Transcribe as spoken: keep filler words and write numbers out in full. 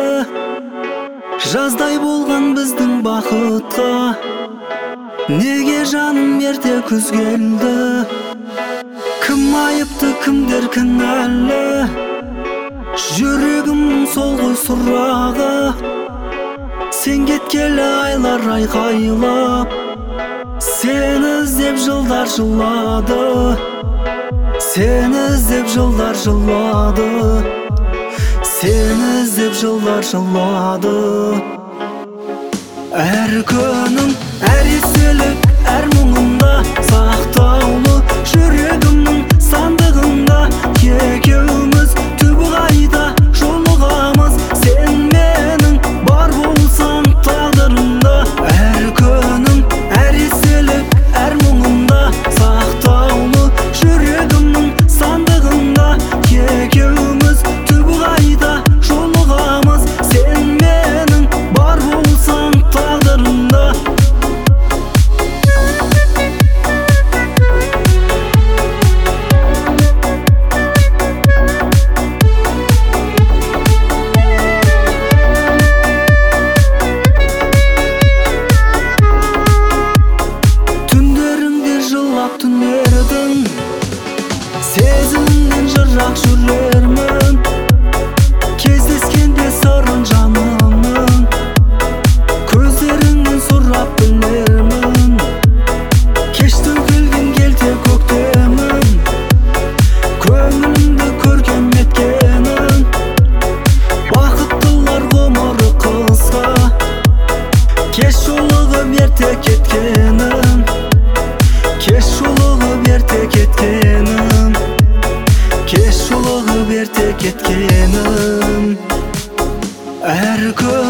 жаздай болған біздің бақытқа. Неге жаным ерте күз келді? Кім айыпты, кімдер кінәлі? Жүрегімнің сол ғой сұрағы. Сен кеткелі айлар айқайлап, сені іздеп жылдар жылады. Сені іздеп жылдар жылады. Сені іздеп жылдар жылады. Әр күнім, әр естелік, әр мұңымда сақтаулы жүрегімнің сандығында. Екеуміз түбі қайда жолығамыз, сен менің бар болсаң тағдырымда. Әр күнім, әр естелік, әр мұңымда сақтаулы жүрегімнің сандығында. Екеуміз түбі қайда жолығамыз, сен менің бар болсаң тағдырымда. Түндеріңде жылап түнердің, сезімнен жырақ жүрермін. Кездескенде сырын жанымның, көздеріңнен сұрап білермін. Кештің келген келте көктемін, көңілімді көркем еткенің. Бақыттылар ғұмыры қысқа, кеш жолығып ерте кеткенің. Кеш жолығып ерте кеткенім. Кеш жолығып ерте кеткенім. Әр күн